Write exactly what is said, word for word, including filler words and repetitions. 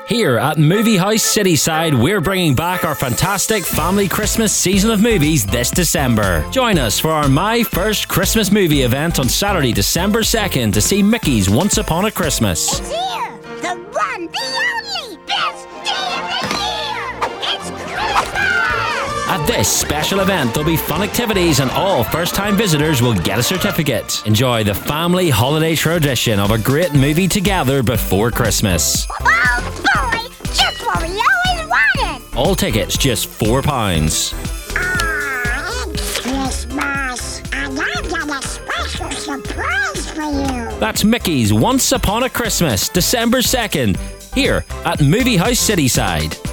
Here at Movie House Cityside, we're bringing back our fantastic family Christmas season of movies this December. Join us for our My First Christmas Movie event on Saturday, December second to see Mickey's Once Upon a Christmas. It's here! The one, the only, best day of the year! It's Christmas! At this special event, there'll be fun activities and all first-time visitors will get a certificate. Enjoy the family holiday tradition of a great movie together before Christmas. Oh boy! Just what we always wanted! All tickets just four pounds. Ah, it's Christmas! And I've got a special surprise for you! That's Mickey's Once Upon a Christmas, December second, here at Movie House Cityside.